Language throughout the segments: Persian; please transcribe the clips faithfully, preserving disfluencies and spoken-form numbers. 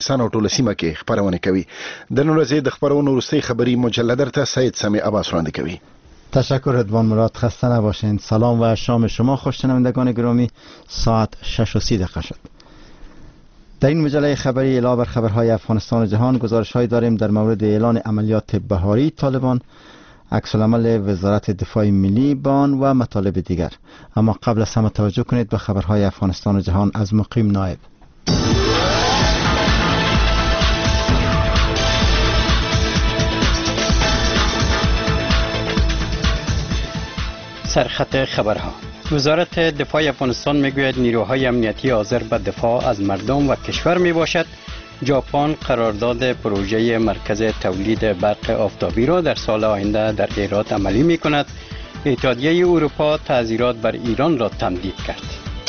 سن او ټوله سیمه کې خبرونه کوي. د نن ورځې د خبرونو وروستۍ خبری مجله درته سید سمی عباس وړاندې کوي. تشکر ادوان مراد، خسته نباشین. سلام و شام شما خوشنوندگان گرامی. ساعت شش و سی دقیقه شد. در این مجله خبری علاوه بر خبرهای افغانستان و جهان گزارش‌هایی داریم در مورد اعلان عملیات بهاری طالبان، عکس‌العمل وزارت دفاع ملی با آن و مطالب دیگر. اما قبل از همه توجه کنید به خبرهای افغانستان و جهان از مقیم نایب. سرخط خبرها. وزارت دفاع افغانستان میگوید نیروهای امنیتی حاضر به دفاع از مردم و کشور می باشد. ژاپن قرارداد پروژه مرکز تولید برق آفتابی را در سال آینده در هرات عملی می کند. اتحادیه اروپا تعزیرات بر ایران را تمدید کرد.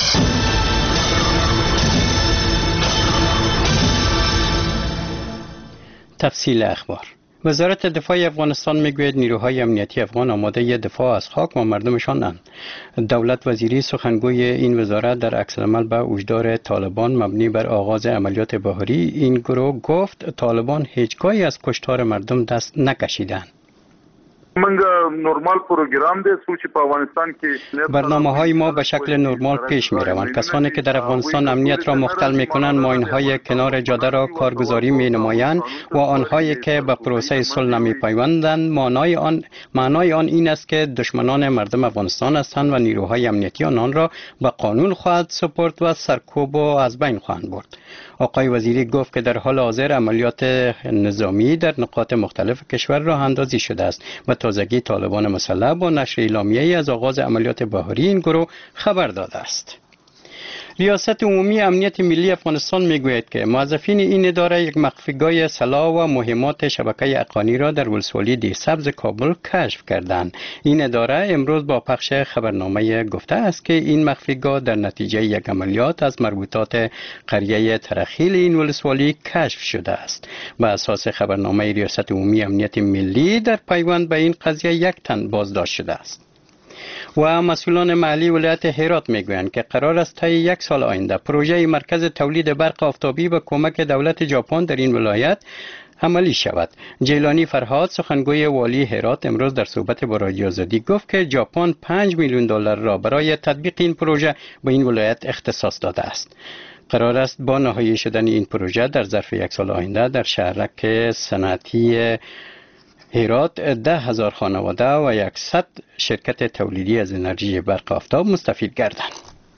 تفصیل اخبار. وزارت دفاع افغانستان میگوید نیروهای امنیتی افغان آماده دفاع از خاک و مردمشانند. دولت وزیری سخنگوی این وزارت در عکس‌العمل به هشدار طالبان مبنی بر آغاز عملیات بهاری این گروه گفت طالبان هیچگاهی از کشتار مردم دست نکشیدند. نورمال پروگرام ده سوچ په افغانستان کې برنامه‌های ما به شکل نرمال پیش می‌روند. کسانی که در افغانستان امنیت را مختل می‌کنند ماین‌های کنار جاده را کارگزاری می‌نمایند و آنهایی که به پروسه صلح نمی‌پیوندند معنای آن معنای آن این است که دشمنان مردم افغانستان هستند و نیروهای امنیتی آنان را به قانون خواهد سپرد و سرکوب و از بین خواهند برد. آقای وزیری گفت که در حال حاضر عملیات نظامی در نقاط مختلف کشور راه اندازی شده است و تازگی طالبان مسلح با نشر اعلامیه‌ای از آغاز عملیات بهاری این گروه خبر داده است. ریاست عمومی امنیت ملی افغانستان میگوید که موظفین این اداره یک مخفیگاه سلاح و مهمات شبکه اقانی را در ولسوالی دی سبز کابل کشف کردند. این اداره امروز با پخش خبرنامه گفته است که این مخفیگاه در نتیجه یک عملیات از مربوطات قریه ترخیل این ولسوالی کشف شده است. بر اساس خبرنامه ریاست عمومی امنیت ملی در پیوند به این قضیه یک تن بازداشت شده است. و مسئولان محلی ولایت هرات میگویند که قرار است طی یک سال آینده پروژه مرکز تولید برق آفتابی با کمک دولت ژاپن در این ولایت عملی شود. جیلانی فرهاد سخنگوی والی هرات امروز در صحبت با رادیو آزادی گفت که ژاپن پنج میلیون دلار را برای تطبیق این پروژه به این ولایت اختصاص داده است. قرار است با نهایی شدن این پروژه در ظرف یک سال آینده در شهرک صنعتی هرات ده هزار خانواده و صد شرکت تولیدی از انرژی برق آفتاب مستفید گردند.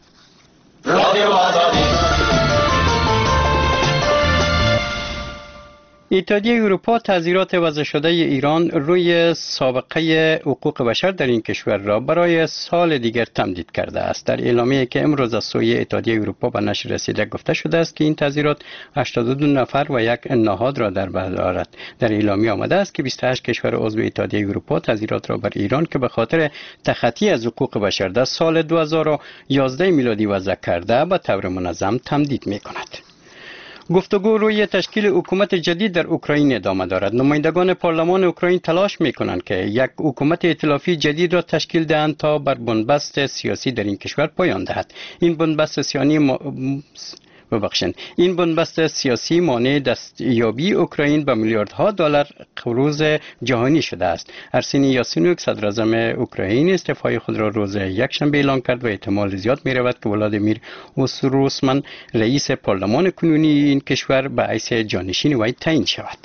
اتحادیه اروپا تعزیرات وضع شده ایران روی سابقه حقوق بشر در این کشور را برای سال دیگر تمدید کرده است. در اعلامیه‌ای که امروز از سوی اتحادیه اروپا به نشر رسیده گفته شده است که این تعزیرات هشتاد و دو نفر و یک نهاد را در بر دارد. در اعلامیه آمده است که بیست و هشت کشور عضو اتحادیه اروپا تعزیرات را بر ایران که به خاطر تخطی از حقوق بشر در سال دو هزار و یازده میلادی وضع کرده به طور منظم تمدید می‌کند. گفتگو روی تشکیل حکومت جدید در اوکراین ادامه دارد. نمایندگان پارلمان اوکراین تلاش می‌کنند که یک حکومت ائتلافی جدید را تشکیل دهند تا بر بنبست سیاسی در این کشور پایان دهد. این بنبست سیاسی ما... ببخشید این بنبست سیاسی مانع دستیابی اوکراین به میلیاردها دلار قروض جهانی شده است. ارسنی یاسینوک صدر اعظم اوکراین استعفای خود را روز یکشنبه اعلام کرد و احتمال زیاد می رود که ولادیمیر اوسروسمن رئیس پارلمان کنونی این کشور به حیث جانشین وی تعیین شود.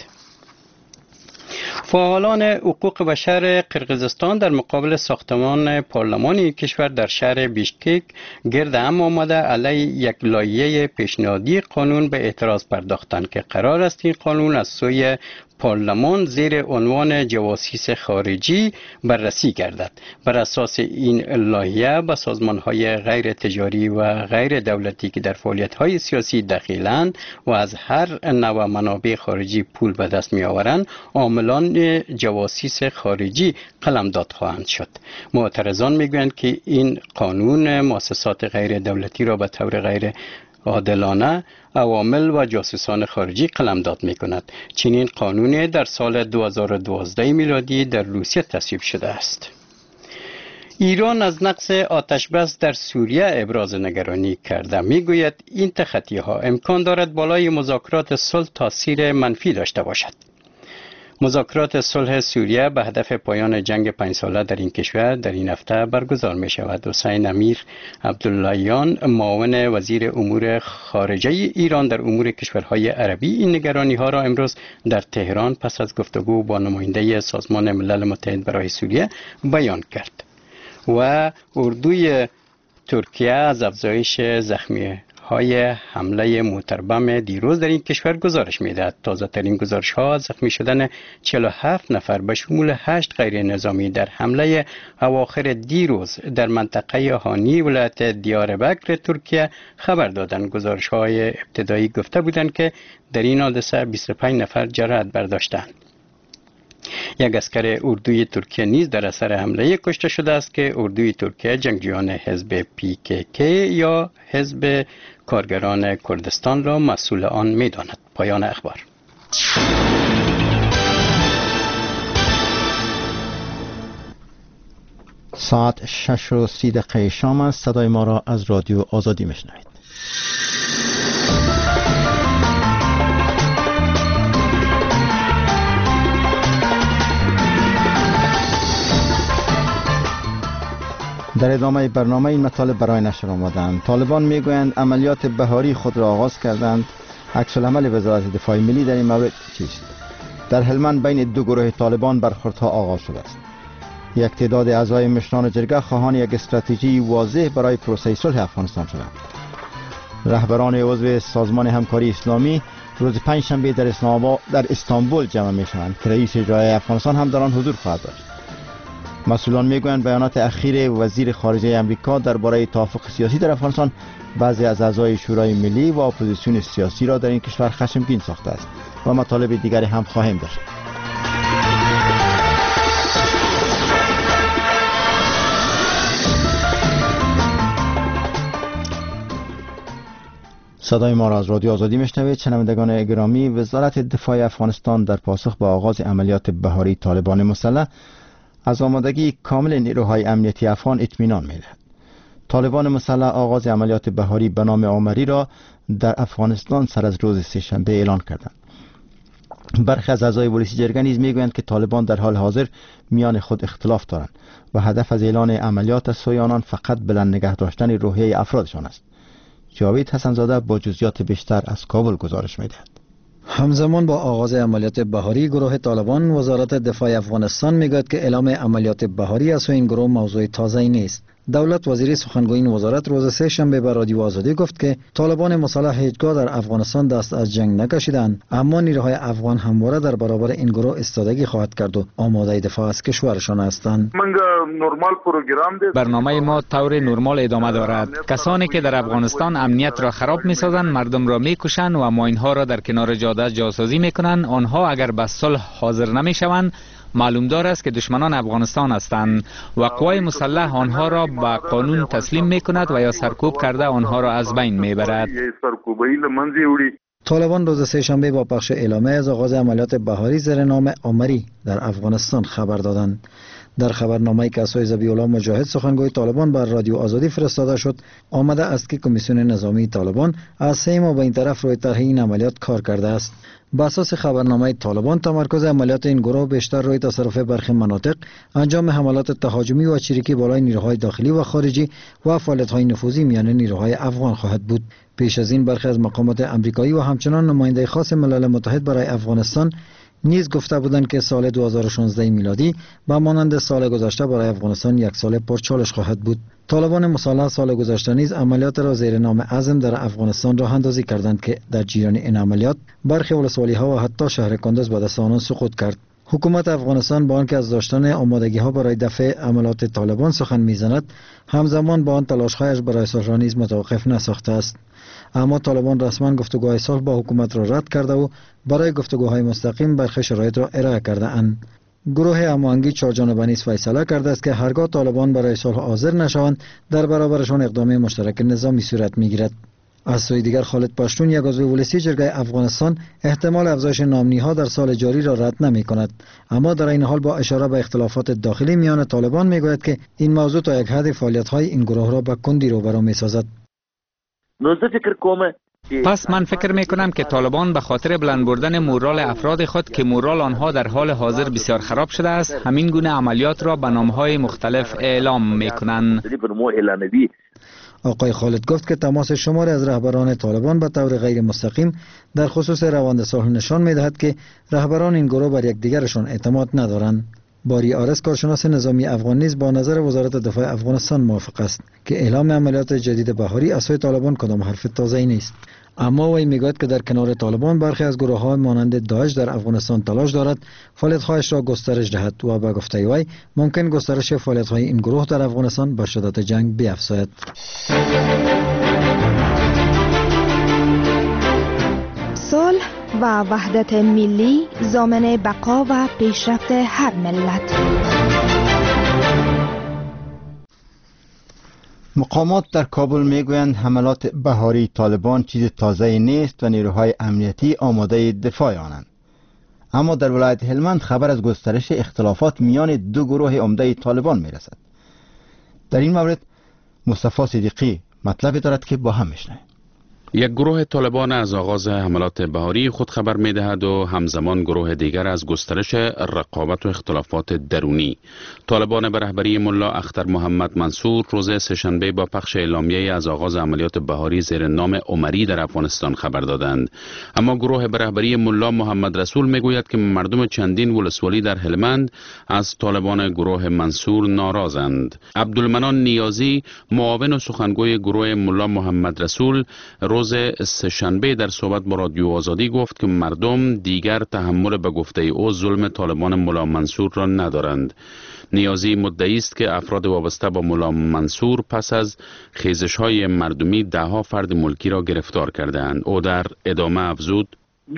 فعالان حقوق بشر قرقیزستان در مقابل ساختمان پارلمان این کشور در شهر بیشکک گرد هم آمده علیه یک لایحه پیشنهادی قانون به اعتراض پرداختند که قرار است این قانون از سوی پارلمان زیر عنوان جواسیس خارجی بررسی گردد. بر اساس این لایحه به سازمان‌های غیر تجاری و غیر دولتی که در فعالیت‌های سیاسی دخیلند و از هر نوع منابع خارجی پول به دست می‌آورند عاملان جواسیس خارجی قلمداد خواهند شد. معترضان می‌گویند که این قانون مؤسسات غیر دولتی را به طور غیر عادلانه عوامل و جاسوسان خارجی قلمداد می کند. چنین قانونی در سال دو هزار و دوازده میلادی در روسیه تصویب شده است. ایران از نقص آتش‌بس در سوریه ابراز نگرانی کرده. میگوید این تخطی‌ها امکان دارد بالای مذاکرات صلح تاثیر منفی داشته باشد. مذاکرات صلح سوریه به هدف پایان جنگ پنج ساله در این کشور در این هفته برگزار می شود. حسین امیر عبداللهیان، معاون وزیر امور خارجه ایران در امور کشورهای عربی، این نگرانی ها را امروز در تهران پس از گفتگو با نماینده سازمان ملل متحد برای سوریه بیان کرد. و اردوی ترکیه از افزایش زخمی های حمله موتربم دیروز در این کشور گزارش می‌دهد. تازه ترین گزارش ها زخمی شدن چهل و هفت نفر به شمول هشت غیر نظامی در حمله اواخر دیروز در منطقه هانی ولایت دیاربکر ترکیه خبر دادند. گزارش های ابتدایی گفته بودند که در این حادثه بیست و پنج نفر جراحت برداشتند. یک عسکر اردوی ترکیه نیز در اثر حمله کشته شده است که اردوی ترکیه جنگجویان حزب پی کی کی یا حزب کارگران کردستان را مسئول آن می‌داند. پایان اخبار. ساعت شش و سی دقیقه شام است. صدای ما را از رادیو آزادی میشنوید. در ادامه برنامه این مطالب برای نشر آمدند. طالبان میگویند عملیات بهاری خود را آغاز کردند. عکس العمل وزارت دفاع ملی در این مورد چیست؟ در هلمند بین دو گروه طالبان برخوردها آغاز شده است. یک تعداد اعضای مشران جرگه خواهان یک استراتژی واضح برای پروسه صلح افغانستان شدند. رهبران عضو سازمان همکاری اسلامی روز پنجشنبه در اسلام آباد در استانبول جمع میشوند که رئیس جمهوری افغانستان هم در آن حضور خواهد داشت. مسئولان میگویند بیانات اخیر وزیر خارجه امریکا درباره توافق سیاسی در افغانستان بعضی از اعضای شورای ملی و اپوزیسیون سیاسی را در این کشور خشمگین ساخته است و مطالب دیگری هم خواهیم داشت. صدای ما را از رادیو آزادی میشنوید. شنوندگان گرامی، وزارت دفاع افغانستان در پاسخ به آغاز عملیات بهاری طالبان مسلح از آمادگی کامل نیروهای امنیتی افغان اطمینان می‌دهد. طالبان مسلح آغاز عملیات بهاری به نام آمری را در افغانستان سر از روز سه‌شنبه اعلان کردند. برخی از اعضای پلیس جرگه نیز میگویند که طالبان در حال حاضر میان خود اختلاف دارند و هدف از اعلان عملیات از سوی آنان فقط بلند نگه داشتن روحیه افرادشان است. جاوید حسن‌زاده با جزئیات بیشتر از کابل گزارش می‌دهد. همزمان با آغاز عملیات بهاری گروه طالبان، وزارت دفاع افغانستان میگوید که اعلام عملیات بهاری از سوی این گروه موضوع تازه‌ای نیست. دولت وزیری سخنگوی این وزارت روز سه شنبه به رادیو آزادی گفت که طالبان مسلح هیچگاه در افغانستان دست از جنگ نکشیدند، اما نیروهای افغان همواره در برابر این گروه ایستادگی خواهد کرد و آماده دفاع از کشورشان هستند. برنامه ما طور نرمال ادامه دارد. کسانی که در افغانستان امنیت را خراب می‌سازند، مردم را می‌کشند و ماین‌ها را در کنار جاده جاسازی می‌کنند، آنها اگر به صلح حاضر نمی‌شوند، معلوم دار است که دشمنان افغانستان هستند و قوای مسلح آنها را به قانون تسلیم می‌کند و یا سرکوب کرده آنها را از بین می‌برد. طالبان روز سه شنبه با پخش اعلامیه از آغاز عملیات بهاری زیر نام آمری در افغانستان خبر دادند. در خبرنامه‌ای که از سوی ذبیح الله مجاهد سخنگوی طالبان بر رادیو آزادی فرستاده شد، آمده است که کمیسیون نظامی طالبان از سه ماه به این طرف روی طرح این عملیات کار کرده است. بر اساس خبرنامه طالبان، تمرکز عملیات این گروه بیشتر روی تصرف برخی مناطق، انجام حملات تهاجمی و چریکی بالای نیروهای داخلی و خارجی و فعالیت‌های نفوذی میان نیروهای افغان خواهد بود. پیش از این برخی از مقامات آمریکایی و همچنان نماینده خاص ملل متحد برای افغانستان نیز گفته بودند که سال دو هزار و شانزده میلادی به مانند سال گذشته برای افغانستان یک سال پرچالش خواهد بود. طالبان مسلح سال گذشته نیز عملیات را زیر نام عزم در افغانستان راه اندازی کردند که در جریان این عملیات برخی ولسوالی‌ها و حتی شهر کندز به دست آنان سقوط کرد. حکومت افغانستان با آنکه از داشتن آمادگی‌ها برای دفع عملیات طالبان سخن می‌زند، همزمان با آن تلاش‌هایش برای صلح را نیز متوقف نساخته است. اما طالبان رسما گفتگوهای صلح با حکومت را رد کرده و برای گفتگوهای مستقیم برخی شرایط را ارائه کرده اند. گروه هماهنگی چهارجانبه نیز فیصله کرده است که هرگاه طالبان برای صلح حاضر نشوند، در برابرشان اقدام مشترک نظامی صورت میگیرد. از سوی دیگر خالد پشتون یک عضو ولسی جرگه افغانستان احتمال افزایش نامنی‌ها در سال جاری را رد نمی‌کند، اما در این حال با اشاره به اختلافات داخلی میان طالبان میگوید که این موضوع تا یک حد فعالیت‌های این گروه را به کندی روبرو می‌سازد. پس من فکر می کنم که طالبان به خاطر بلند بردن مورال افراد خود که مورال آنها در حال حاضر بسیار خراب شده است، همین گونه عملیات را به نام‌های مختلف اعلام می کنند. آقای خالد گفت که تماس شماری از رهبران طالبان به طور غیر مستقیم در خصوص روند صلح نشان می دهد که رهبران این گروه بر یکدیگرشان اعتماد ندارند. باری آرس کارشناس نظامی افغان نیز با نظر وزارت دفاع افغانستان موافق است که اعلام عملیات جدید بهاری از سوی طالبان کدام حرف تازه‌ای نیست، اما وی میگوید که در کنار طالبان برخی از گروه‌های مانند داعش در افغانستان تلاش دارد فعالیت‌هایش را گسترش دهد و به گفته وی ممکن گسترش فعالیت‌های این گروه در افغانستان به شدت جنگ بیفزاید. صلح و وحدت ملی ضامن بقا و پیشرفت هر ملت. مقامات در کابل میگویند حملات بهاری طالبان چیز تازه‌ای نیست و نیروهای امنیتی آماده دفاع آنند. اما در ولایت هلمند خبر از گسترش اختلافات میان دو گروه عمده طالبان میرسد. در این مورد مصطفی صدیقی مطلبی دارد که با هم میشنویم. یک گروه طالبان از آغاز حملات بهاری خود خبر می دهد و همزمان گروه دیگر از گسترش رقابت و اختلافات درونی. طالبان به رهبری ملا اختر محمد منصور روز سه‌شنبه با پخش اعلامیه از آغاز عملیات بهاری زیر نام عمری در افغانستان خبر دادند. اما گروه به رهبری ملا محمد رسول می گوید که مردم چندین ولسوالی در هلمند از طالبان گروه منصور ناراضند. عبدالمنان نیازی معاون و سخنگوی گروه ملا محمد رسول روز سه‌شنبه در صحبت با رادیو آزادی گفت که مردم دیگر تحمل به گفته او ظلم طالبان ملا منصور را ندارند. نیازی مدعی است که افراد وابسته با ملا منصور پس از خیزش‌های مردمی ده‌ها فرد ملکی را گرفتار کردند. او در ادامه افزود: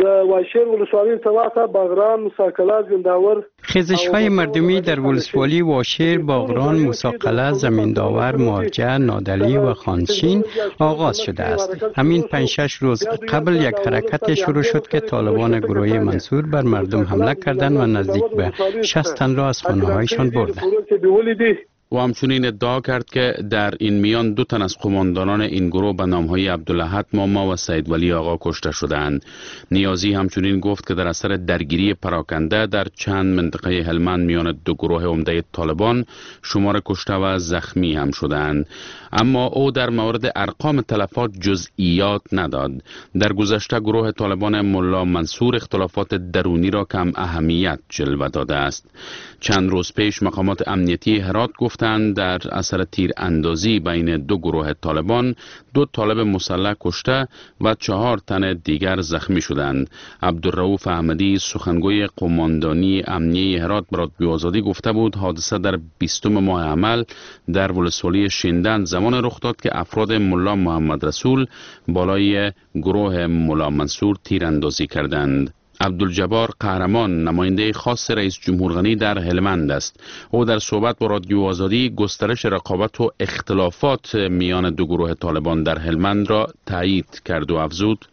خیزش های مردمی در ولسوالی واشیر، باغران، موساقله، زمینداور، مارجه، نادلی و خانشین آغاز شده است. همین پنج شش روز قبل یک حرکت شروع شد که طالبان گروه منصور بر مردم حمله کردند و نزدیک به شصت تن را از خانه هایشان بردند. و همچنین ادعا کرد که در این میان دو تن از قماندانان این گروه به نامهای عبدالاحد ماما و سید ولی آقا کشته شدند. نیازی همچنین گفت که در اثر درگیری پراکنده در چند منطقه هلمند میان دو گروه عمده طالبان شمار کشته و زخمی هم شدند. اما او در مورد ارقام تلفات جزئیات نداد. در گذشته گروه طالبان ملا منصور اختلافات درونی را کم اهمیت جلوه داده است. چند روز پیش مقامات امنیتی هرات گفتند در اثر تیر اندازی بین دو گروه طالبان دو طالب مسلح کشته و چهار تن دیگر زخمی شدند. عبدالرؤوف احمدی سخنگوی قماندانی امنیه هرات به رادیو آزادی گفته بود حادثه در بیستم ماه عمل در ولسوالی شیندن زمان رخ داد که افراد ملا محمد رسول بالای گروه ملا منصور تیر اندازی کردند. عبدالجبار قهرمان نماینده خاص رئیس جمهور غنی در هلمند است. او در صحبت با رادیو آزادی گسترش رقابت و اختلافات میان دو گروه طالبان در هلمند را تایید کرد و افزود: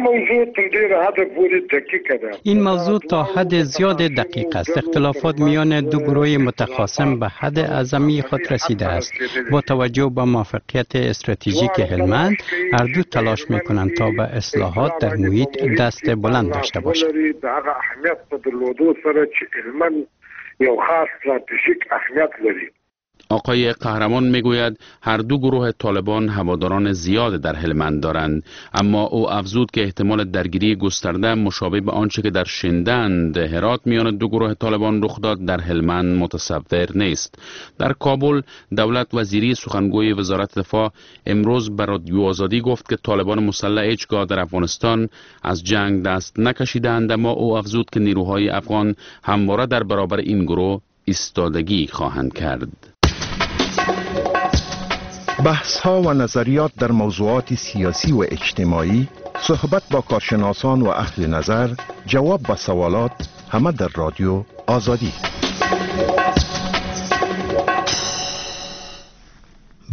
این موضوع تا حد زیاد دقیق است. اختلافات میان دو گروه متخاصم به حد اعظمی خود رسیده است. با توجه به موفقیت استراتژیک هلمند، هر دو تلاش میکنند تا به اصلاحات در محیط دست بلند داشته باشند. آقای قهرمان میگوید هر دو گروه طالبان هواداران زیاد در هلمند دارند، اما او افزود که احتمال درگیری گسترده مشابه به آنچه که در شیندند هرات میان دو گروه طالبان رخ داد در هلمند متصور نیست. در کابل دولت وزیری سخنگوی وزارت دفاع امروز به رادیو آزادی گفت که طالبان مسلح هیچگاه در افغانستان از جنگ دست نکشیدند، اما او افزود که نیروهای افغان همواره در برابر این گروه ایستادگی خواهند کرد. بحث ها و نظریات در موضوعات سیاسی و اجتماعی، صحبت با کارشناسان و اهل نظر، جواب به سوالات، همه در رادیو آزادی.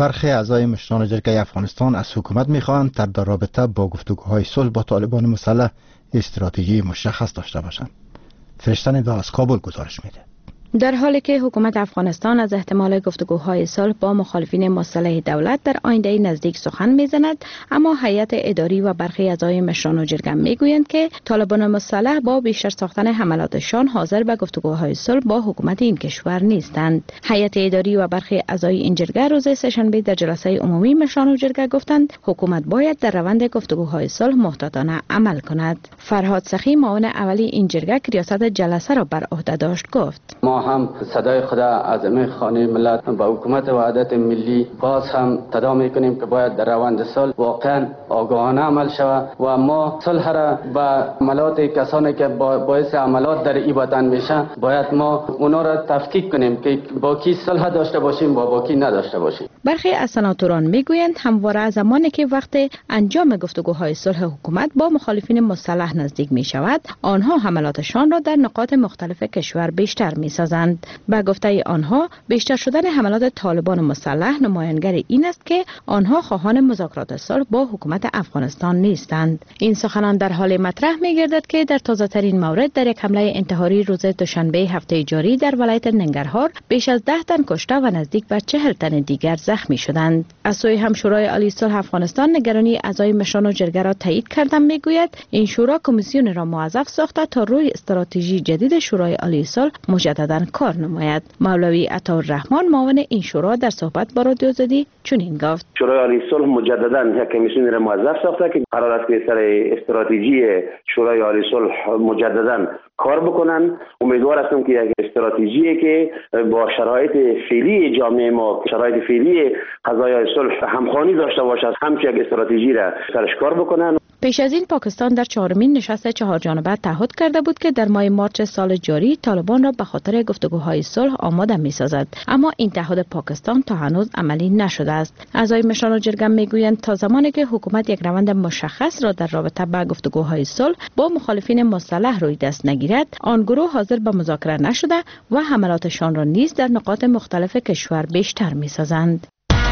برخی اعضای مشران جرگه افغانستان از حکومت می‌خواهند در رابطه با گفتگوهای صلح با طالبان مسلح استراتژی مشخص داشته باشند. فرشته ندا از کابل گزارش میده. در حالی که حکومت افغانستان از احتمال گفتگوهای صلح با مخالفین مسلح دولت در آینده نزدیک سخن میزند، اما هیئت اداری و برخی اعضای مشران و جرگه میگویند که طالبان مسلح با بیشتر ساختن حملاتشان حاضر به گفتگوهای صلح با حکومت این کشور نیستند. هیئت اداری و برخی اعضای این جرگه روز سه‌شنبه در جلسه عمومی مشران و جرگه گفتند حکومت باید در روند گفتگوهای صلح محتاطانه عمل کند. فرهاد سخی معاون اولی این جرگه که ریاست جلسه را بر عهده داشت گفت: ما هم صدای خدا از امه خانه ملت با حکومت وحدت ملی باز هم تدا میکنیم که باید در روند صلح واقعا آگاهانه عمل شود و ما صلح را با عملات کسانی که باعث عملات در این وطن میشن باید ما اونا را تفکیک کنیم که با کی صلح داشته باشیم با با کی نداشته باشیم. برخی از سناتوران میگویند همواره زمانی که وقت انجام گفتگوهای صلح حکومت با مخالفین مسلح نزدیک می شود، آنها حملاتشان را در نقاط مختلف کشور بیشتر میسازند. به گفته آنها بیشتر شدن حملات طالبان مسلح نمایانگر این است که آنها خواهان مذاکرات صلح با حکومت افغانستان نیستند. این سخنان در حال مطرح می‌گردد که در تازه‌ترین مورد در یک حمله انتحاری روز دوشنبه هفته جاری در ولایت ننگرهار بیش از ده تن کشته و نزدیک به چهل تن دیگر زخمی شدند. از سوی هم شورای عالی صلح افغانستان نگرانی اعضای مشران و جرگه را تایید کرده میگوید این شورا کمیسیون را موظف ساخته تا روی استراتژی جدید شورای عالی صلح مجددا کار نماید. مولوی عطاالرحمن معاون این شورا در صحبت با رادیو آزادی چنین گفت: شورای عالی صلح مجددا یک کمیسیون را موظف ساخته که قرار است که سر استراتژی شورای عالی صلح مجددا کار بکنن. امیدوار هستم که یک استراتژی که با شرایط فعلی جامعه ما، شرایط فعلی قضایای صلح همخوانی داشته باشد، همچنین یک استراتژی را سرش کار بکنن. پیش از این پاکستان در چهارمین نشست چهار جانبه تعهد کرده بود که در ماه مارچ سال جاری طالبان را به خاطر گفتگوهای صلح آماده می‌سازد، اما این تعهد پاکستان تا هنوز عملی نشده است. اعضای مشران و جرگه میگویند تا زمانی که حکومت یک روند مشخص را در رابطه با گفتگوهای صلح با مخالفین مسلح روی دست نگیرد، آن گروه حاضر به مذاکره نشده و حملاتشان را نیز در نقاط مختلف کشور بیشتر می‌سازند.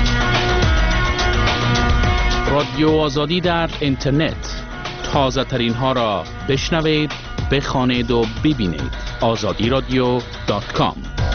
رادیو آزادی در اینترنت، تازه ترین ها را بشنوید، بخوانید و ببینید. آزادی رادیو دات کام.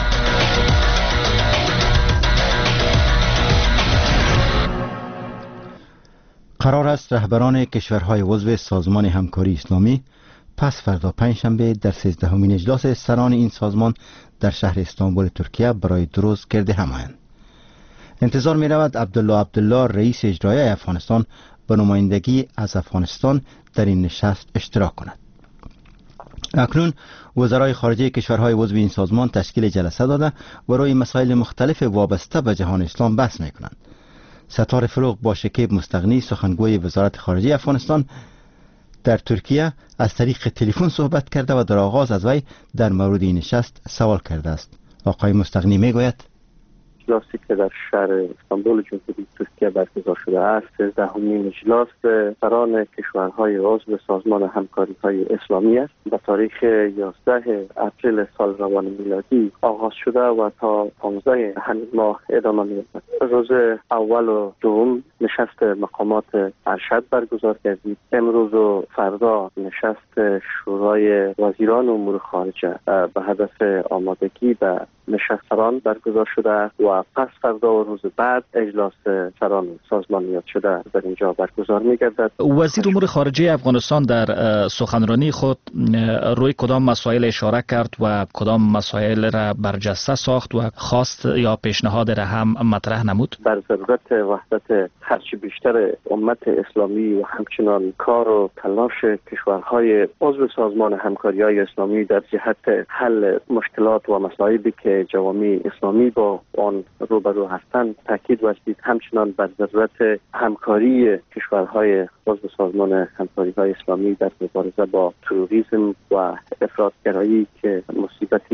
قرار است رهبران کشورهای عضو سازمان همکاری اسلامی پس فردا پنجشنبه در سیزدهمین اجلاس سران این سازمان در شهر استانبول ترکیه برای دو روز گرد هم آیند. انتظار می رود عبدالله عبدالله رئیس اجرایی افغانستان به نمایندگی از افغانستان در این نشست اشتراک کند. اکنون وزرای خارجه کشورهای عضو این سازمان تشکیل جلسه داده و روی مسائل مختلف وابسته به جهان اسلام بحث می کنند. ستار فروغ با شکیب مستغنی سخنگوی وزارت خارجه افغانستان در ترکیه از طریق تلفن صحبت کرده و در آغاز از وی در مورد این نشست سوال کرده است. آقای مستغنی می گوید: اجلاسی که در شهر استانبول جمهوری ترکیه برگزار شده است، سیزدهمین اجلاس سران کشورهای عضو سازمان همکاری‌های اسلامی است. به تاریخ یازده اپریل سال روان میلادی آغاز شده و تا پانزده همین ماه ادامه می‌یابد. روز اول و دوم نشست مقامات ارشد برگزار کردید. امروز و فردا نشست شورای وزیران امور خارجه به هدف آمادگی به نشست سران برگزار شده و پس فردا و روز بعد اجلاس سران سازمانیت شده در اینجا برگزار می‌گردد. وزیر امور خارجه افغانستان در سخنرانی خود روی کدام مسائل اشاره کرد و کدام مسائل را برجسته ساخت و خواست یا پیشنهاد را هم مطرح نمود؟ در ضرورت وحدت هرچی بیشتر امت اسلامی و همچنان کار و تلاش کشورهای عضو سازمان همکاری‌های اسلامی در جهت حل مشکلات و مصائبی که جوامع اسلامی با آن روبرو هستند تاکید ورزید. همچنان بر ضرورت همکاری کشورهای عضو سازمان همکاری‌های اسلامی در مبارزه با تروریسم و افراطگرایی که مصیبتی است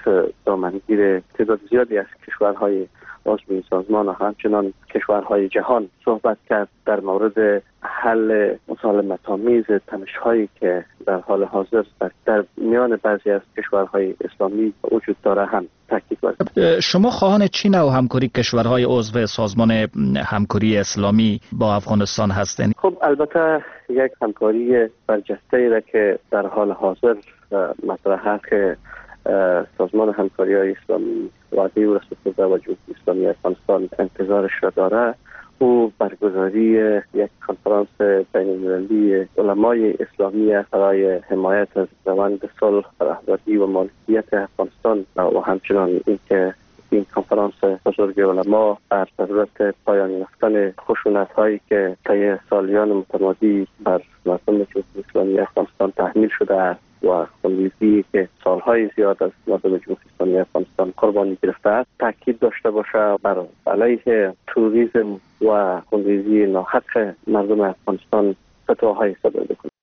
دامنگیر تعداد زیادی از کشورهای عضو سازمان و همچنان کشورهای جهان صحبت کرد در مورد حل مسالمت‌آمیز تنش‌هایی که در حال حاضر در میان بعضی از کشورهای اسلامی وجود داره هم تاکید کرد. شما خواهان چه نوع همکاری کشورهای عضو سازمان همکاری اسلامی با افغانستان هستند؟ خب البته یک همکاری برجسته‌ای را که در حال حاضر مطرح است که سازمان همکاری های اسلامی وعده و رسول و جمهوری اسلامی افغانستان انتظارش را داره او برگزاری یک کنفرانس بین المللی علمای اسلامی برای حمایت از روند صلح، رهبری و مالکیت افغانستان و همچنان اینکه این کنفرانس بزرگ علما بر ضرورت پایان یافتن خشونت هایی که طی سالیان متمادی بر مردم جمهوری اسلامی افغانستان تحمیل شده است و خونریزی که سالهای زیاد از مردم جمهوری اسلامی افغانستان قربانی گرفته است تاکید داشته باشه بر علیه توریسم و خونریزی ناحق مردم افغانستان فتواهای صادر بکنه.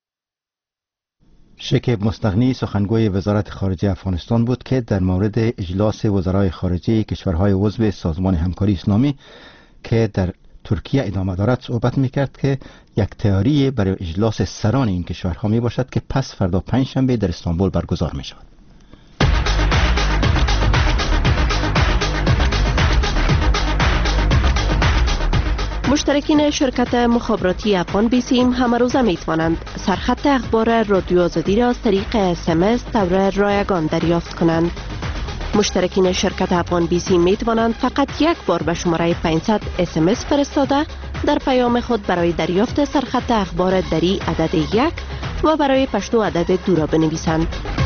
شکیب مستغنی سخنگوی وزارت خارجه افغانستان بود که در مورد اجلاس وزرای خارجه کشورهای عضو سازمان همکاری اسلامی که در ترکیه ادامه دارد صحبت میکرد که یک تیاری برای اجلاس سران این کشورها می باشد که پس فردا پنجشنبه در استانبول برگزار می شود. مشترکین شرکت مخابراتی افغان بیسیم همه روزه می توانند سرخط اخبار رادیو آزادی را از طریق اس ام اس طور رایگان دریافت کنند. مشترکین شرکت افغان بیسیم می توانند فقط یک بار به شماره پانصد اس ام اس فرستاده در پیام خود برای دریافت سرخط اخبار دری عدد یک و برای پشتو عدد دو را بنویسند.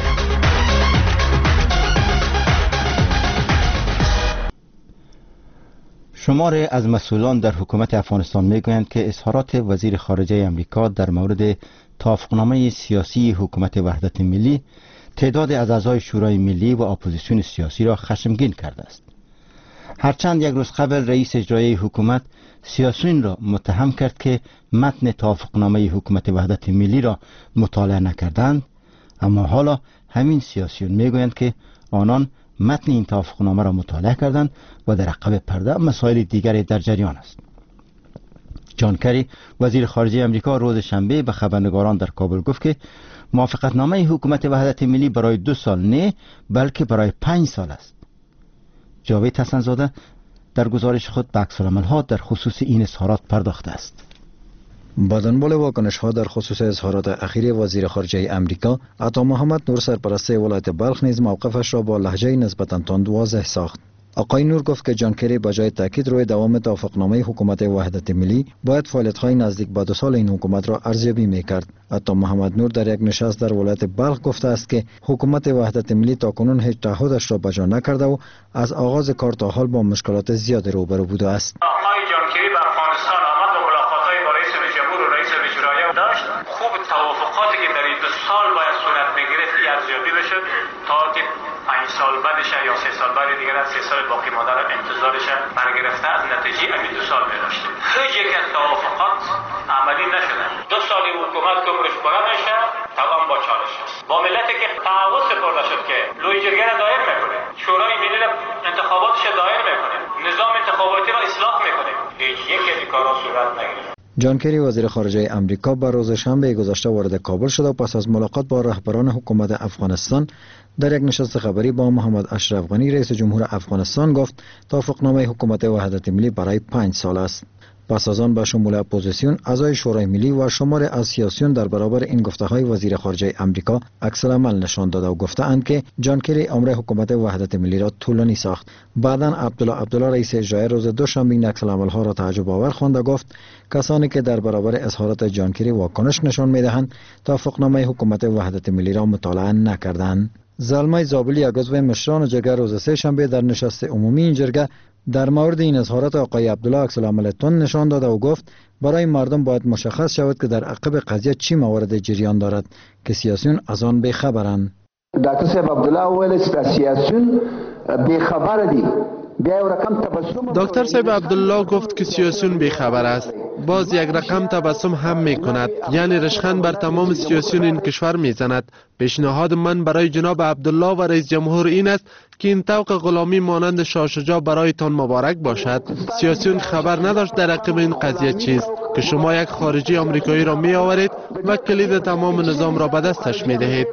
شماری از مسئولان در حکومت افغانستان میگویند که اظهارات وزیر خارجه امریکا در مورد توافقنامه سیاسی حکومت وحدت ملی تعداد از اعضای شورای ملی و اپوزیسیون سیاسی را خشمگین کرده است. هرچند یک روز قبل رئیس اجرایی حکومت سیاسیون را متهم کرد که متن توافقنامه حکومت وحدت ملی را مطالعه نکردند، اما حالا همین سیاسیون میگویند که آنان متن این توافقنامه را مطالعه کردند و در عقب پرده مسائل دیگری در جریان است. جان کری وزیر خارجه امریکا روز شنبه به خبرنگاران در کابل گفت که موافقتنامه حکومت وحدت ملی برای دو سال نه بلکه برای پنج سال است. جاوید حسن‌زاده در گزارش خود به عکس‌العمل‌ها در خصوص این اظهارات پرداخته است. با دنبال واکنش ها در خصوص اظهارات اخیر وزیر خارجه امریکا، عطا محمد نور سرپرست ولایت بلخ نیز موقفش را با لهجه نسبتاً تند واضح ساخت. آقای نور گفت که جان کری بجای تاکید روی دوام توافقنامه حکومت وحدت ملی باید فعالیت‌های نزدیک به دو سال این حکومت را ارزیابی می‌کرد. عطا محمد نور در یک نشست در ولایت بلخ گفته است که حکومت وحدت ملی تاکنون هیچ تعهدش را بجا نکرده و از آغاز کار تا حال با مشکلات زیادی روبرو بوده است. آقای جان کری به افغانستان آمد و ملاقات‌های با رئیس جمهور و رئیس اجرایی داشت. خوب توافقاتی که در این دو سال باید صورت بگیرد ارزیابی بشه تا که پنج سال بعدش یا سه سال بعد دیگر از سه سال باقی مانده را انتظارش برگرفته از نتیجه همین دو سال می داشته. هیچ یک از توافقات عملی نشده. دو سالی حکومت که عمرش بلند میشه توان با چالش با ملتی که تعهد سپرده شد که لوی جرگه را دایر میکنه، شورای ملی را انتخاباتش دایر میکنه، نظام انتخاباتی را اصلاح میکنه، هیچ یک از این کارا صورت نگرفته. جان کری وزیر خارجه امریکا به روز شنبه گذشته وارد کابل شد و پس از ملاقات با رهبران حکومت افغانستان در یک نشست خبری با محمد اشرف غنی رئیس جمهور افغانستان گفت توافقنامه حکومت وحدت ملی برای پنج سال است. پس از آن به شمول اپوزیسیون، اعضای شورای ملی و شمار از سیاسیون در برابر این گفته‌های وزیر خارجه امریکا عکس‌العمل نشان داده و گفته‌اند که جان کری امر حکومت وحدت ملی را طولانی ساخت. بعداً عبدالله عبدالله رئیس اجرایی روز دوشنبه این عکس‌العمل‌ها را تعجب آور خواند و گفت کسانی که در برابر اظهارات جان کری واکنش نشان می‌دهند توافقنامه حکومت وحدت ملی را مطالعه نکردند. زلمه زابلی عضو مشران جرگه روز سه شنبه در نشست عمومی این جرگه در مورد این اظهارات آقای عبدالله عکس‌العمل تند نشان داده و گفت برای مردم باید مشخص شود که در عقب قضیه چی موارد جریان دارد که سیاسیون از آن بی‌خبرند. ډاکټر صاحب عبدالله وویل چې سیاسیون بیخبر دي دکتر صاحب عبدالله گفت که سیاسیون بیخبر است. باز یک رقم تبسم هم می کند، یعنی رشخند بر تمام سیاسیون این کشور می زند. پیشنهاد من برای جناب عبدالله و رئیس جمهور این است که این طوق غلامی مانند شاه شجاع برایتان مبارک باشد. سیاسیون خبر نداشت در عقب این قضیه چیست که شما یک خارجی آمریکایی را می آورید و کلید تمام نظام را به دستش می دهید.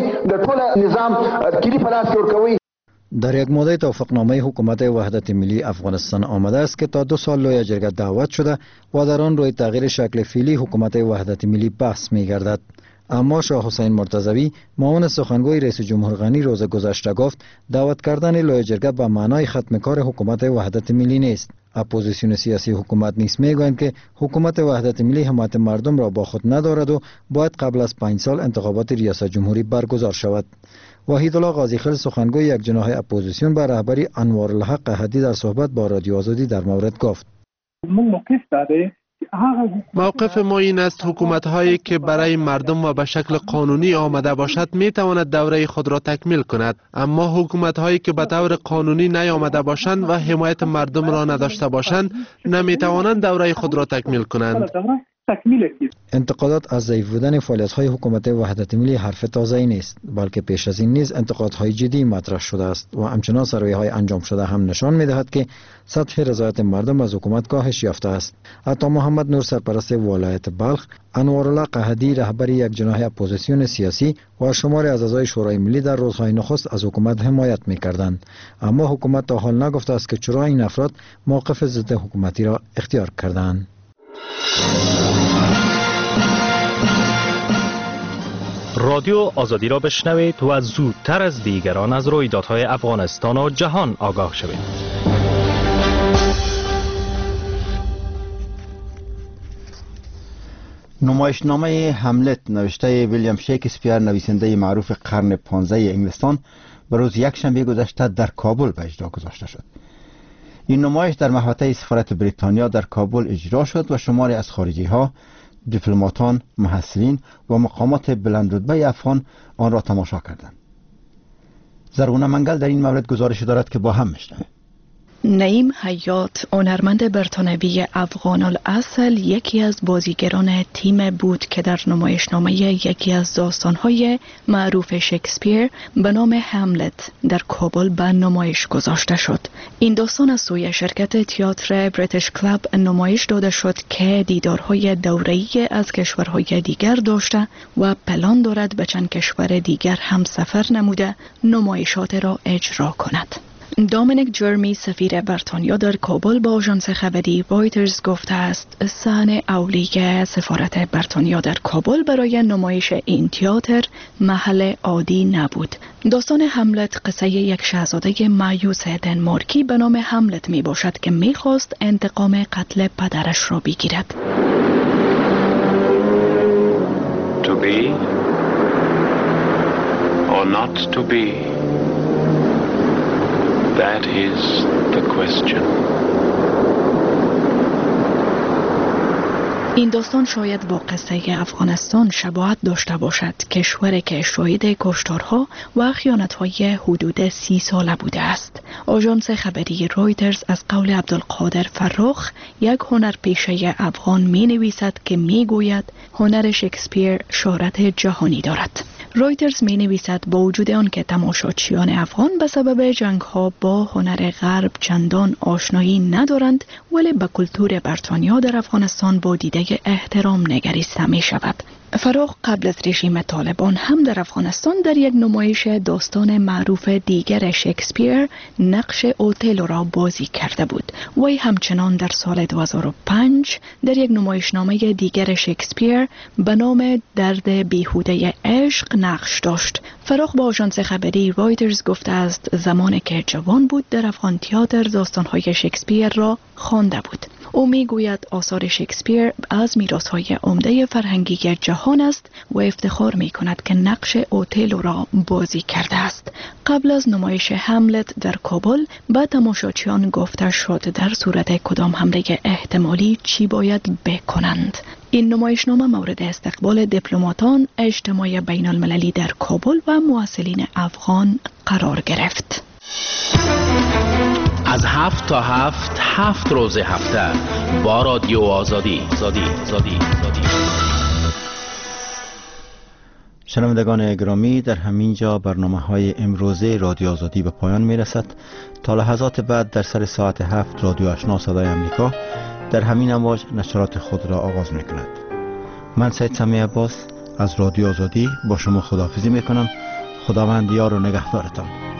در یک ماده توافقنامه حکومت وحدت ملی افغانستان آمده است که تا دو سال لوی جرگه دعوت شده و در آن روی تغییر شکل فعلی حکومت وحدت ملی بحث می گردد. اما شاه حسین مرتضوی معاون سخنگوی رئیس جمهور غنی روز گذشته گفت دعوت کردن لوی جرگه به معنای ختم کار حکومت وحدت ملی نیست. اپوزیسیون سیاسی حکومت نیز میگویند که حکومت وحدت ملی حمایت مردم را با خود ندارد و باید قبل از پنج سال انتخابات ریاست جمهوری برگزار شود. وحید الله قاضی خیل سخنگوی یک جناح اپوزیسیون به رهبری انوارالحق احدی در صحبت با رادیو آزادی در مورد گفت موقف ما این است حکومت هایی که برای مردم و به شکل قانونی آمده باشد می تواند دوره خود را تکمیل کند، اما حکومت هایی که به طور قانونی نیامده باشند و حمایت مردم را نداشته باشند نمی توانند دوره خود را تکمیل کنند. انتقادات از ضعیف بودن فعالیت‌های حکومت وحدت ملی حرف تازه‌ای نیست، بلکه پیش از این نیز انتقادهای جدی مطرح شده است و همچنان سروی‌های انجام شده هم نشان می‌دهد که سطح رضایت مردم از حکومت کاهش یافته است. عطا محمد نور سرپرست ولایت بلخ، انوارالله قحدی رهبر یک جناح اپوزیسیون سیاسی و شماری از اعضای شورای ملی در روزهای نخست از حکومت حمایت می‌کردند، اما حکومت تا حال نگفته است که چرا این افراد موقف ضد حکومتی را اختیار کردند. رادیو آزادی را بشنوید و زودتر از دیگران از رویدادهای افغانستان و جهان آگاه شوید. نمایشنامه هملت نوشته ویلیام شکسپیر نویسنده معروف قرن پانزده انگلستان به روز یکشنبه گذشته در کابل به اجرا گذاشته شد. این نمایش در محوطه سفارت بریتانیا در کابل اجرا شد و شماری از خارجی ها، دیپلماتان، محصلین و مقامات بلندرتبه افغان آن را تماشا کردند. زرغونه منگل در این مورد گزارش دارد که با هم میشنویم. نعیم حیات، هنرمند برطانوی افغان الاصل، یکی از بازیگران تیم بود که در نمایشنامه یکی از داستان‌های معروف شکسپیر به نام هملت در کابل به نمایش گذاشته شد. این داستان از سوی شرکت تئاتر بریتیش کلاب نمایش داده شد که دیدارهای دوره‌ای از کشورهای دیگر داشته و پلان دارد به چند کشور دیگر هم سفر نموده نمایشات را اجرا کند. دامینیک جرمی، سفیر بریتانیا در کابل، با آژانس خبری رایترز گفته است صحن اولی سفارت بریتانیا در کابل برای نمایش این تئاتر محل عادی نبود. داستان هملت قصه یک شاهزاده مایوس دنمارکی به نام هملت می باشد که می خواست انتقام قتل پدرش را بگیرد. To be or not to be? That is the question. این داستان شاید با قصه افغانستان شباهت داشته باشد، کشوری که شاهد کشتارها و خیانت‌های حدود سی ساله بوده است. آژانس خبری رایترز از قول عبدالقادر فراخ، یک هنرپیشه افغان می نویسد که می گوید هنر شکسپیر شهرت جهانی دارد. رایترز می نویسد با وجود آن که تماشاچیان افغان به سبب جنگ ها با هنر غرب چندان آشنایی ندارند، ولی به کلتور بریتانیا در افغانستان با دیده احترام نگریسته می شود. فراخ قبل از رژیم طالبان هم در افغانستان در یک نمایش داستان معروف دیگر شکسپیر نقش اوتلو را بازی کرده بود. وی همچنان در سال دو هزار و پنج در یک نمایشنامه دیگر شکسپیر به نام درد بیهوده عشق نقش داشت. فراخ با آژانس خبری رایترز گفته است زمانی که جوان بود در افغان تئاتر داستان‌های شکسپیر را خوانده بود. او میگوید آثار شکسپیر از میراث‌های عمده فرهنگی جهان است و افتخار میکند که نقش اوتلو را بازی کرده است. قبل از نمایش هملت در کابل به تماشاچیان گفته شد در صورت کدام حمله احتمالی چی باید بکنند. این نمایشنامه مورد استقبال دیپلماتان، اجتماع بین المللی در کابل و مواصلین افغان قرار گرفت. از هفت تا هفت هفت روز هفته با رادیو آزادی. آزادی. آزادی. آزادی. شنوندگان گرامی، در همین جا برنامه های امروزه رادیو آزادی به پایان می رسد. تا لحظات بعد در سر ساعت هفت رادیو آشنا صدای امریکا در همین امواج نشرات خود را آغاز می کند. من سید سمی عباس از رادیو آزادی با شما خداحافظی می کنم. خداوند یار و نگهدارتان.